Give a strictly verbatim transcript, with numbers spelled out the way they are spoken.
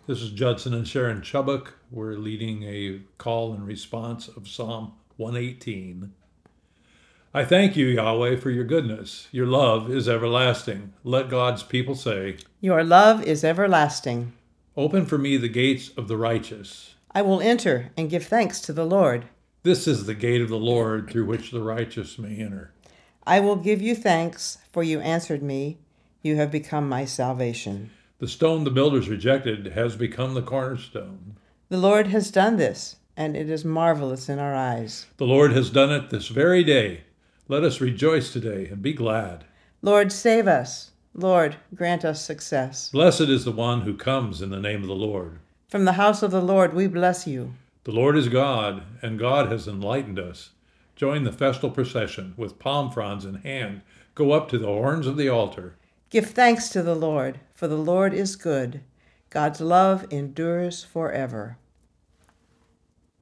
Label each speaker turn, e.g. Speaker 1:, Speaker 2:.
Speaker 1: This is Judson and Sharon Chubbuck. We're leading a call and response of Psalm one eighteen. I thank you, Yahweh, for your goodness. Your love is everlasting. Let God's people say,
Speaker 2: Your love is everlasting.
Speaker 1: Open for me the gates of the righteous.
Speaker 2: I will enter and give thanks to the Lord.
Speaker 1: This is the gate of the Lord through which the righteous may enter.
Speaker 2: I will give you thanks, for you answered me. You have become my salvation.
Speaker 1: The stone the builders rejected has become the cornerstone.
Speaker 2: The Lord has done this, and it is marvelous in our eyes.
Speaker 1: The Lord has done it this very day. Let us rejoice today and be glad.
Speaker 2: Lord, save us. Lord, grant us success.
Speaker 1: Blessed is the one who comes in the name of the Lord.
Speaker 2: From the house of the Lord we bless you.
Speaker 1: The Lord is God, and God has enlightened us. Join the festal procession with palm fronds in hand. Go up to the horns of the altar.
Speaker 2: Give thanks to the Lord, for the Lord is good. God's love endures forever.